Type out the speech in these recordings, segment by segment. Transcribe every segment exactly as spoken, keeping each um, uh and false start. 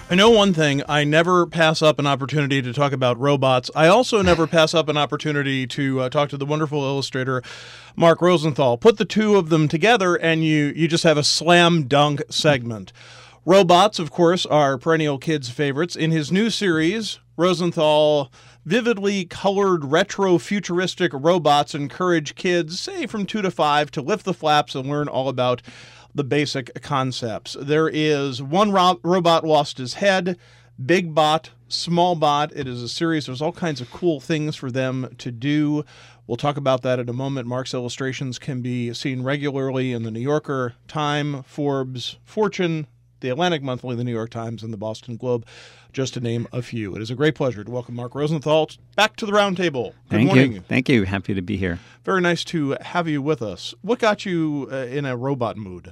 I know one thing. I never pass up an opportunity to talk about robots. I also never pass up an opportunity to uh, talk to the wonderful illustrator, Mark Rosenthal. Put the two of them together, and you, you just have a slam dunk segment. Robots, of course, are perennial kids' favorites. In his new series, Rosenthal vividly colored retro-futuristic robots encourage kids, say from two to five, to lift the flaps and learn all about the basic concepts. There is One ro- Robot Lost His Head, Big Bot, Small Bot. It is a series. There's all kinds of cool things for them to do. We'll talk about that in a moment. Mark's illustrations can be seen regularly in the New Yorker, Time, Forbes, Fortune, the Atlantic Monthly, the New York Times, and the Boston Globe, just to name a few. It is a great pleasure to welcome Mark Rosenthal back to the roundtable. Good Thank morning. you. Thank you. Happy to be here. Very nice to have you with us. What got you uh, in a robot mood?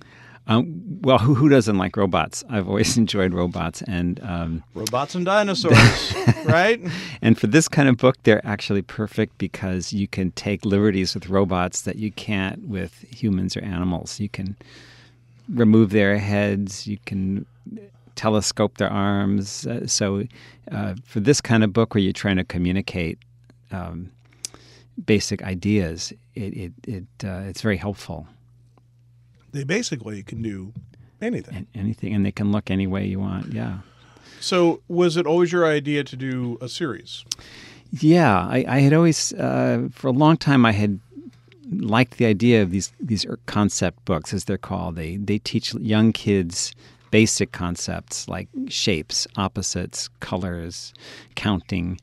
Um, well, who, who doesn't like robots? I've always enjoyed robots. and um, Robots and dinosaurs, right? And for this kind of book, they're actually perfect because you can take liberties with robots that you can't with humans or animals. You can remove their heads. You can telescope their arms. Uh, so uh, for this kind of book where you're trying to communicate um, basic ideas, it, it, it uh, it's very helpful. They basically can do anything. And anything, and they can look any way you want, yeah. So was it always your idea to do a series? Yeah, I, I had always, uh, for a long time, I had liked the idea of these these concept books, as they're called. They, they teach young kids basic concepts like shapes, opposites, colors, counting.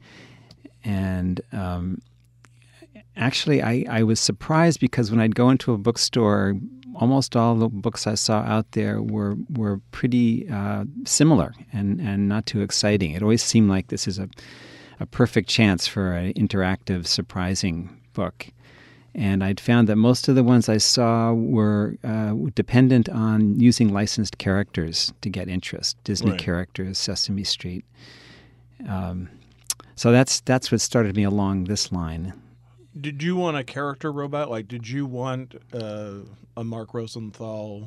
And um, actually, I, I was surprised because when I'd go into a bookstore, almost all the books I saw out there were were pretty uh, similar and, and not too exciting. It always seemed like this is a, a perfect chance for an interactive, surprising book. And I'd found that most of the ones I saw were uh, dependent on using licensed characters to get interest. Disney Right. characters, Sesame Street. Um, so that's that's what started me along this line. Did you want a character robot? Like, did you want uh, a Mark Rosenthal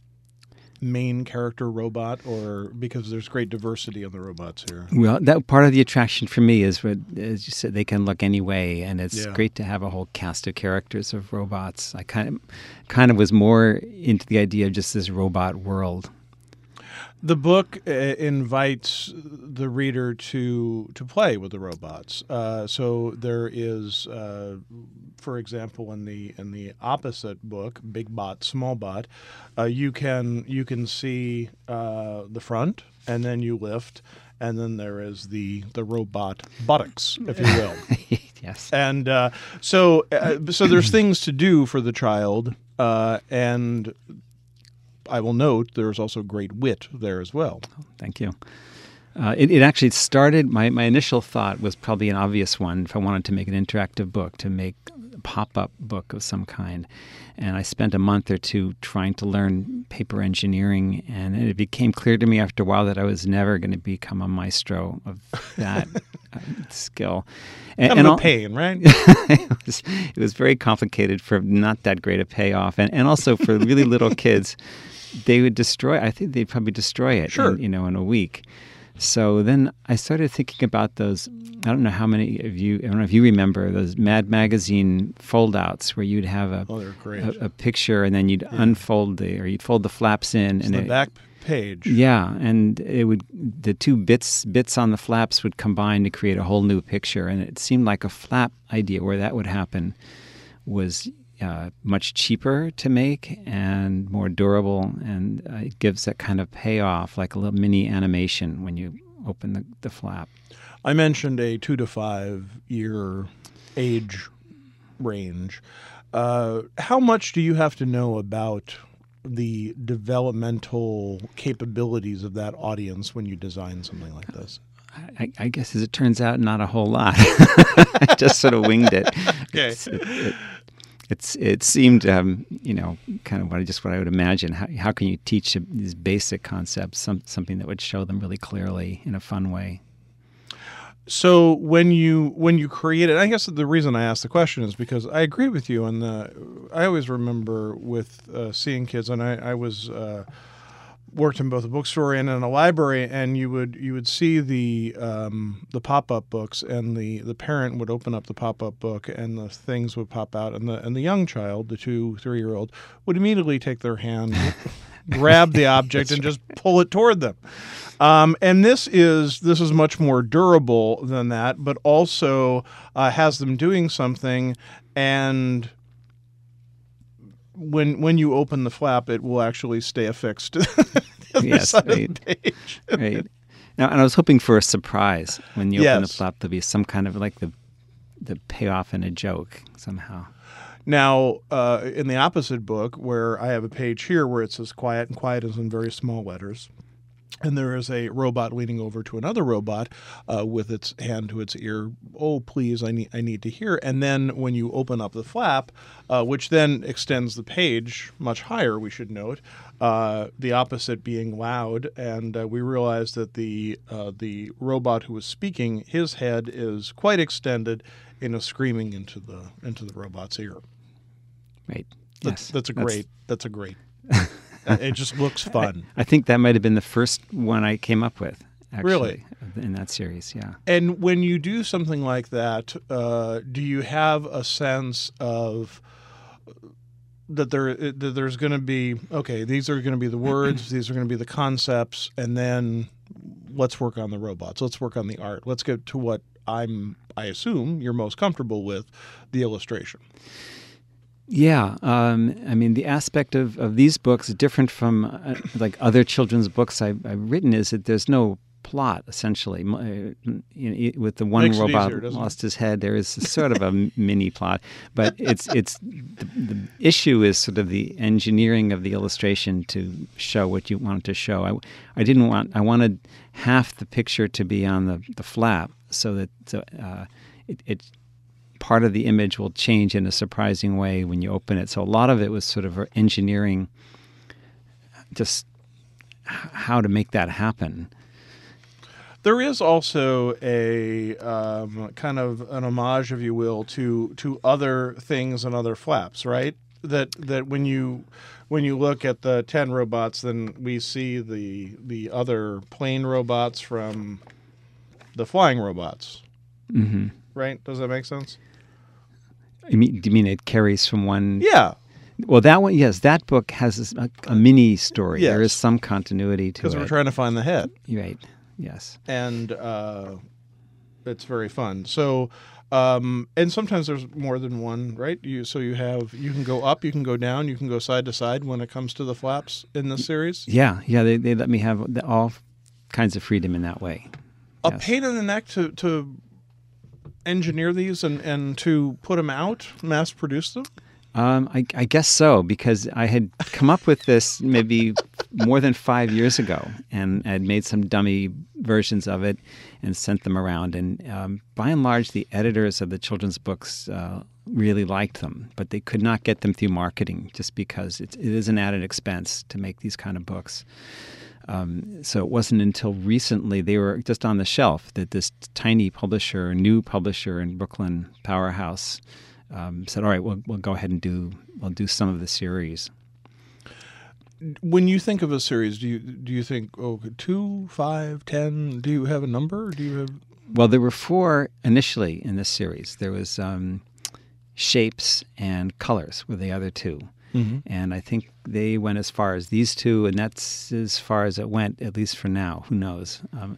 main character robot, or because there's great diversity in the robots here? Well, that part of the attraction for me is what, as you said, they can look any way, and it's Yeah. great to have a whole cast of characters of robots. I kind of, kind of was more into the idea of just this robot world. The book uh, invites the reader to to play with the robots. Uh, so there is, uh, for example, in the in the opposite book, Big Bot, Small Bot, uh, you can you can see uh, the front, and then you lift, and then there is the the robot buttocks, if you will. Yes. And uh, so uh, so there's things to do for the child, uh, and I will note there's also great wit there as well. Thank you. Uh, it, it actually started, my, my initial thought was probably an obvious one if I wanted to make an interactive book, to make a pop-up book of some kind. And I spent a month or two trying to learn paper engineering, and it became clear to me after a while that I was never going to become a maestro of that uh, skill. And, Kind and of all- a pain, right? it, was, it was very complicated for not that great a payoff. And, and also for really little kids, they would destroy, I think they'd probably destroy it Sure. in, you know, in a week. So then I started thinking about those, I don't know how many of you, I don't know if you remember those Mad Magazine fold-outs where you'd have a, Oh, they're great. a, a picture and then you'd unfold the, or you'd fold the flaps in. It's and the it, back page. Yeah, and it would, the two bits bits on the flaps would combine to create a whole new picture. And it seemed like a flap idea where that would happen was Uh, much cheaper to make and more durable, and uh, it gives that kind of payoff, like a little mini animation when you open the, the flap. I mentioned a two to five year age range. Uh, how much do you have to know about the developmental capabilities of that audience when you design something like this? I, I guess, as it turns out, not a whole lot. I just sort of winged it. Okay. It's, it, it, It's it seemed um, you know kind of what I just what I would imagine. How how can you teach these basic concepts some, something that would show them really clearly in a fun way? So when you when you create it, I guess the reason I asked the question is because I agree with you. And I always remember with uh, seeing kids, and I, I was uh, worked in both a bookstore and in a library, and you would you would see the um, the pop up books, and the, the parent would open up the pop up book, and the things would pop out, and the and the young child, the two three year old, would immediately take their hand, grab the object, and right. just pull it toward them. Um, and this is this is much more durable than that, but also uh, has them doing something, and when when you open the flap, it will actually stay affixed to the other Yes, side right. of the page. Right. Now, and I was hoping for a surprise when you open the Yes. flap. There'll be some kind of like the the payoff in a joke somehow. Now, uh, in the opposite book, where I have a page here where it says "quiet," and "quiet" is in very small letters, and there is a robot leaning over to another robot uh, with its hand to its ear. Oh, please, I need I need to hear. And then when you open up the flap, uh, which then extends the page much higher, we should note, uh, the opposite being loud, and uh, we realize that the uh, the robot who was speaking, his head is quite extended and is screaming into the into the robot's ear. Right. That's, Yes. that's a great. That's, a great. Uh, it just looks fun. I think that might have been the first one I came up with, actually, Really? in that series. Yeah. And when you do something like that, uh, do you have a sense of that there that there's going to be okay? These are going to be the words. These are going to be the concepts, and then let's work on the robots. Let's work on the art. Let's get to what I'm. I assume you're most comfortable with, the illustration. Yeah, um, I mean, the aspect of, of these books, different from uh, like other children's books I've, I've written, is that there's no plot, essentially. M- uh, you know, with the one Makes it robot easier, doesn't it? lost his head, there is sort of a m- mini plot. But it's it's the, the issue is sort of the engineering of the illustration to show what you wanted to show. I, I didn't want, I wanted half the picture to be on the, the flap so that so, uh, it, it part of the image will change in a surprising way when you open it. So a lot of it was sort of engineering just h- how to make that happen. There is also a um, kind of an homage, if you will, to to other things and other flaps, right? That that when you when you look at the ten robots, then we see the the other plane robots from the flying robots, Mm-hmm. right? Does that make sense? You mean, do you mean it carries from one? Yeah, Well, that one, yes, that book has a, a mini story. Yes. There is some continuity to because it. we're trying to find the head. Right. Yes. and uh, it's very fun. So, um, and sometimes there's more than one, right? You so you have you can go up, you can go down, you can go side to side when it comes to the flaps in this series. Yeah. Yeah. They, they let me have the- all kinds of freedom in that way. A Yes. pain in the neck to to engineer these and and to put them out, mass produce them. Um, I, I guess so, because I had come up with this maybe more than five years ago, and I'd made some dummy versions of it and sent them around. And um, by and large, the editors of the children's books uh, really liked them, but they could not get them through marketing just because it, it is an added expense to make these kind of books. Um, so it wasn't until recently they were just on the shelf that this tiny publisher, new publisher in Brooklyn, Powerhouse, Um, said, "All right, we'll we'll go ahead and do we'll do some of the series." When you think of a series, do you do you think oh two, five, ten? Do you have a number? Do you have Well, there were four initially in this series. There was um, Shapes and Colors were the other two, mm-hmm. and I think they went as far as these two, and that's as far as it went, at least for now. Who knows? Um,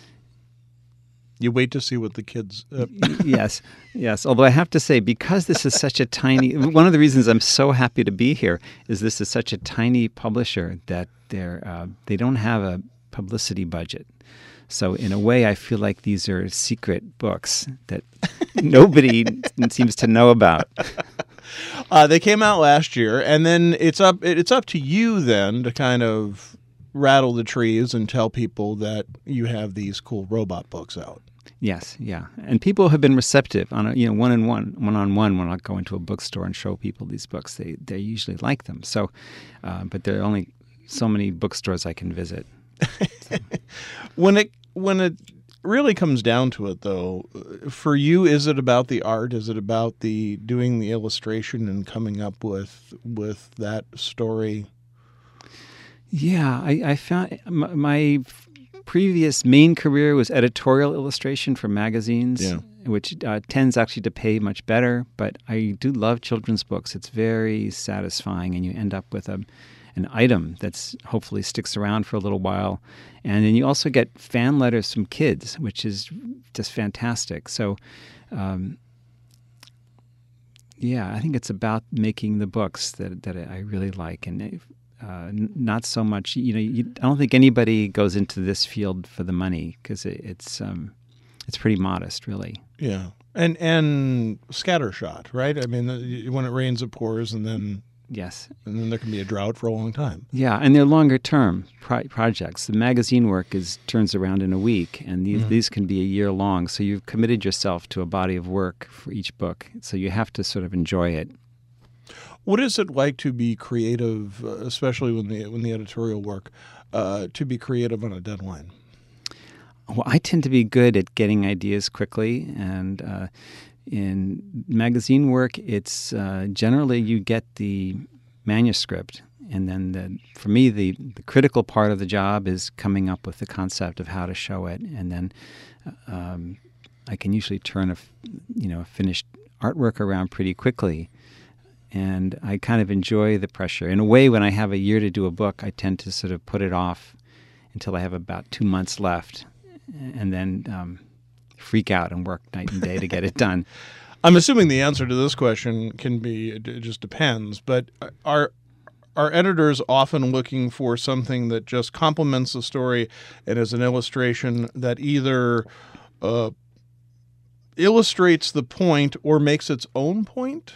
You wait to see what the kids. Uh, yes, yes. Although I have to say, because this is such a tiny, one of the reasons I'm so happy to be here is this is such a tiny publisher that they're uh, they don't have a publicity budget. So in a way, I feel like these are secret books that nobody seems to know about. uh, they came out last year, and then it's up. It's up to you then to kind of rattle the trees and tell people that you have these cool robot books out. Yes, yeah, and people have been receptive on a, you know one on one, one on one. When I go into a bookstore and show people these books, they they usually like them. So, uh, but there are only so many bookstores I can visit. So. when it when it really comes down to it, though, for you, is it about the art? Is it about the doing the illustration and coming up with with that story? Yeah, I, I found m- my previous main career was editorial illustration for magazines, Yeah. which uh, tends actually to pay much better. But I do love children's books. It's very satisfying, and you end up with a an item that's hopefully sticks around for a little while. And then you also get fan letters from kids, which is just fantastic. So, um, yeah, I think it's about making the books that that I really like, and uh, not so much. You know, you, I don't think anybody goes into this field for the money because it, it's um, it's pretty modest, really. Yeah, and and scattershot, right? I mean, the, when it rains, it pours, and then Yes. and then there can be a drought for a long time. Yeah, and they're longer term pro- projects. The magazine work is turns around in a week, and these, Mhm. these can be a year long. So you've committed yourself to a body of work for each book. So you have to sort of enjoy it. What is it like to be creative, uh, especially when the when the editorial work, uh, to be creative on a deadline? Well, I tend to be good at getting ideas quickly, and uh, in magazine work, it's uh, generally you get the manuscript, and then the, for me, the, the critical part of the job is coming up with the concept of how to show it, and then um, I can usually turn a f- you know a finished artwork around pretty quickly, and I kind of enjoy the pressure. In a way, when I have a year to do a book, I tend to sort of put it off until I have about two months left, and then um, freak out and work night and day to get it done. I'm assuming the answer to this question can be it it just depends, but are are editors often looking for something that just complements the story and is an illustration that either uh, illustrates the point or makes its own point?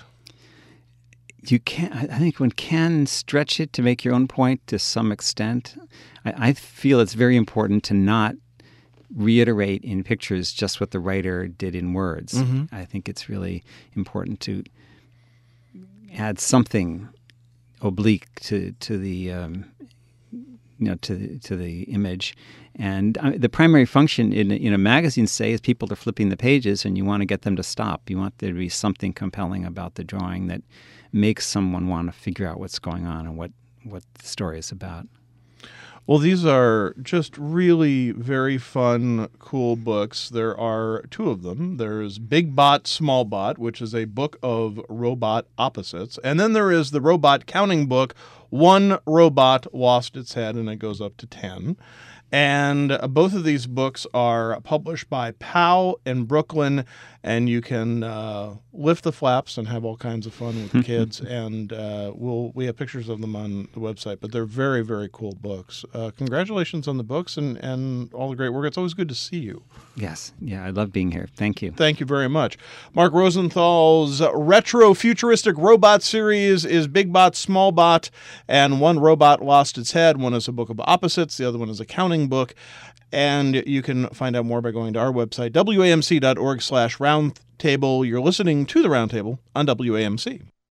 You can. I think one can stretch it to make your own point to some extent. I, I feel it's very important to not reiterate in pictures just what the writer did in words. Mm-hmm. I think it's really important to add something oblique to to the um, you know to the, to the image. And uh, the primary function in in a magazine, say, is people are flipping the pages, and you want to get them to stop. You want there to be something compelling about the drawing that makes someone want to figure out what's going on and what what the story is about. Well, these are just really very fun, cool books. There are two of them. There's Big Bot, Small Bot, which is a book of robot opposites. And then there is the robot counting book, One Robot Lost Its Head, and it goes up to ten. And uh, both of these books are published by Pow in Brooklyn, and you can uh, lift the flaps and have all kinds of fun with the kids. And uh, we'll we have pictures of them on the website, but they're very, very cool books. Uh, congratulations on the books and, and all the great work. It's always good to see you. Yes, yeah, I love being here. Thank you. Thank you very much. Mark Rosenthal's retro futuristic robot series is Big Bot, Small Bot, and One Robot Lost Its Head. One is a book of opposites. The other one is a counting book. And you can find out more by going to our website, W A M C dot org slash roundtable. You're listening to The Roundtable on W A M C.